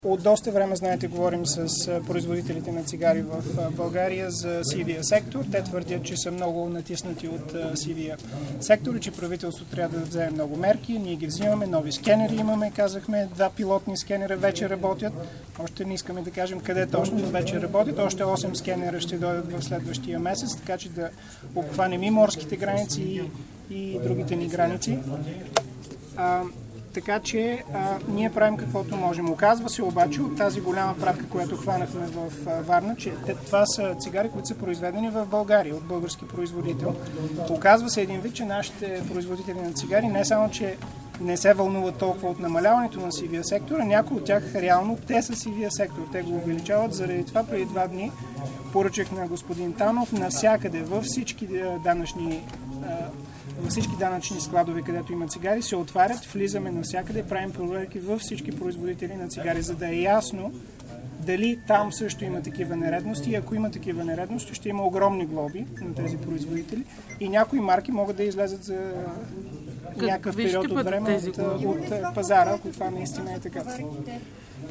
От доста време, знаете, говорим с производителите на цигари в България за сивия сектор. Те твърдят, че са много натиснати от сивия сектор и че правителството трябва да вземе много мерки. Ние ги взимаме, нови скенери имаме, казахме, 2 пилотни скенера вече работят. Още не искаме да кажем къде точно, но вече работят. Още 8 скенера ще дойдат в следващия месец, така че да обхванем и морските граници и другите ни граници. Така че ние правим каквото можем. Оказва се обаче от тази голяма пратка, която хванахме в Варна, че това са цигари, които са произведени в България от български производител. Оказва се един вид, че нашите производители на цигари не само, че не се вълнуват толкова от намаляването на сивия сектор, а някои от тях реално те са сивия сектор. Те го увеличават. Заради това преди 2 дни поръчах на господин Танов навсякъде, във всички данъчни складове, където има цигари, се отварят, влизаме навсякъде, правим проверки във всички производители на цигари, за да е ясно дали там също има такива нередности. И ако има такива нередности, ще има огромни глоби на тези производители и някои марки могат да излезат за някакъв период от време от пазара, ако това наистина е така.